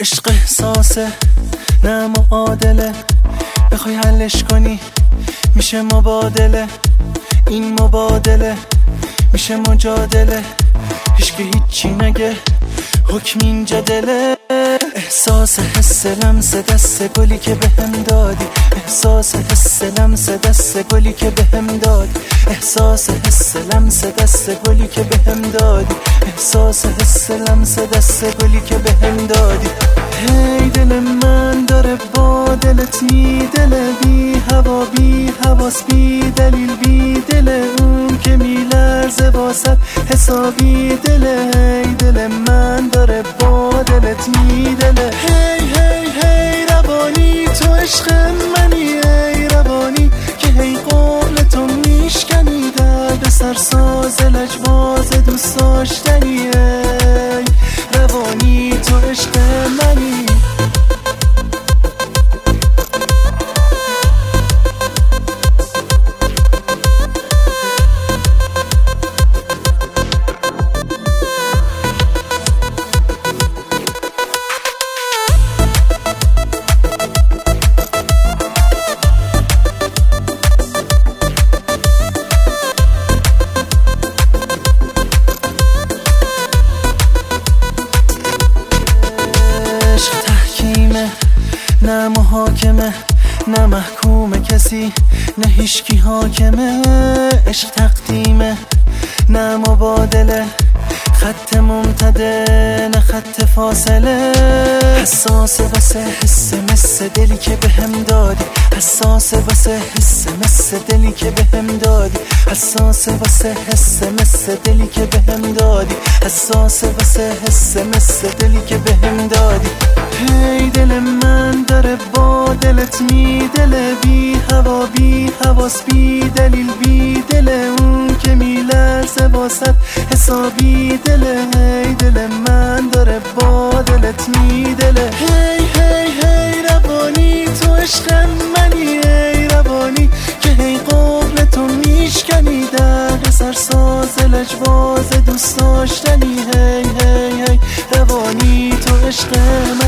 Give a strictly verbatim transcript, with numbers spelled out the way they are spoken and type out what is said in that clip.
عشق احساسه نه معادله، بخوای حلش کنی میشه مبادله، این مبادله میشه مجادله، هیچکی هیچی نگه حکم اینجا دله. احساس حس لمس دست گلی که بهم دادی، احساس حس لمس دست گلی که بهم دادی، احساس حس لمس دست گلی که بهم دادی، احساس حس لمس دست گلی که بهم دادی. هی دل من داره با دلت میدله، بی هوا بی حواس بی دلیل بی دل اون که میلرزه واسد حسابی دله. هی دل من داره با دلت میدله، هی هی هی روانی تو عشق منی، ای روانی که هی قول تو میشکنی، درد سرساز لجباز دوست داشتنی، ای روانی تو عشق منی. نه محاکمه نه محکوم کسی، نه هیچکی حاکمه. عشق تقدیمه نه مبادله، خط ممتده نه خط فاصله. حساس واسه حس مثل دلی که بهم دادی، حساس واسه حس مثل دلی که بهم دادی، حساس واسه حس مثل دلی که بهم دادی، حساس واسه حس مثل دلی که بهم دادی. هی دل من داره با دلت میدله، بی هوا بی حواس بی دلیل بی دل اون که میلرزه واسد حسابی دله. هی دل من داره با دلت میدله، هی هی هی روانی تو عشق منی، ای روانی که هی قول تو میشکنی، درد سرساز لجباز دوست داشتنی، هی هی هی روانی تو عشق منی.